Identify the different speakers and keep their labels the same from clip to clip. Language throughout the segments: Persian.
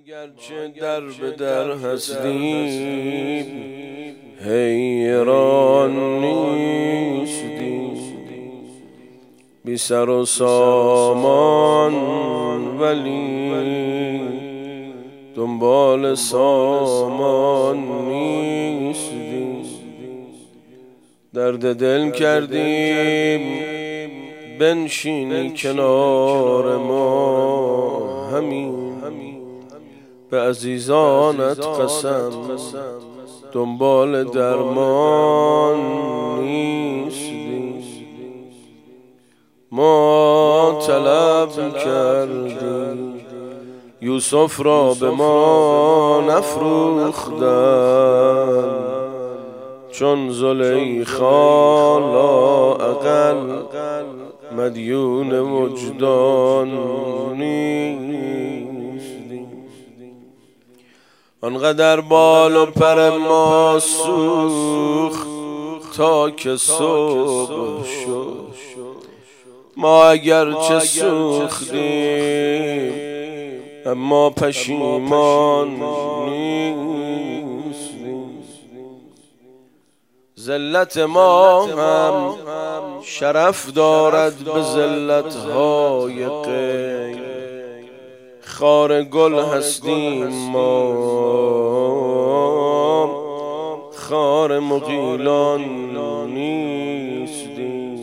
Speaker 1: اگرچه در به در هستیم حیران نیستیم، بی سر و سامان ولی دنبال سامان نیستیم. درد دل کردیم بنشینی کنار ما، همین به عزیزانت قسم دنبال درمان نیستیم. ما طلب کردیم یوسف را به ما نفروختند، چون زلیخا لااقل مدیون وجدان نیستیم. آنقدر بال و پر ما سوخت تا که صبح شد، ما اگرچه سوختیم اما پشیمان نیستیم. ذلت ما هم شرف دارد به ذلت‌های غیر، خار گل هستیم ما، خار مغیلان نیستیم.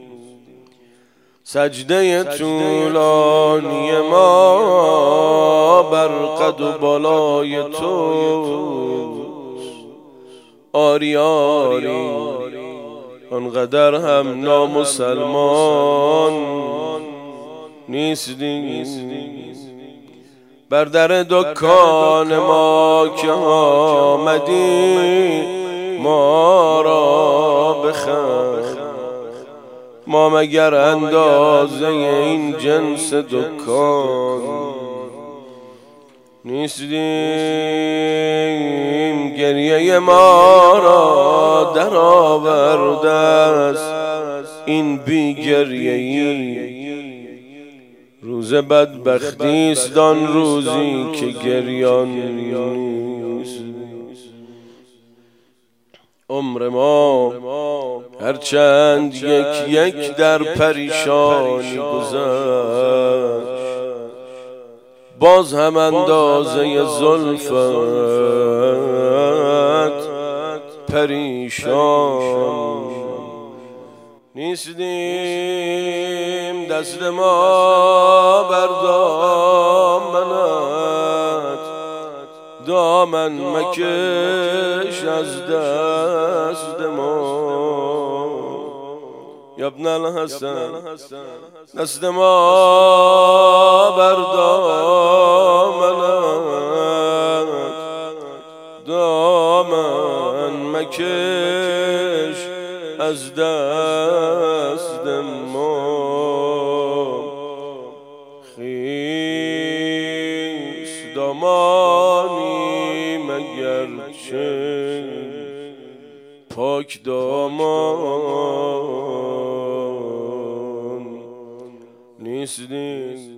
Speaker 1: سجده طولانی ما بر قد و بالای توست، آری آری آنقدر هم نامسلمان نیستیم. بر در دکان ما که آمدی ما را بخر، ما مگر اندازه این جنس دکان نیستیم. گریه ما را در آورده است این بی گریه‌ای، روز بدبختی است آن روزی که گریان نیست. عمر ما هرچند یک در پریشانی گذشت، باز هم اندازه زلفت پریشان نیستیم. دست ما بر دامنت، دامن مکش از دست ما یا ابن الحسن. دست ما بر دامنت، دامن مکش از دست ما. خیز دامانی مگر چه پاک دامان نیستیم.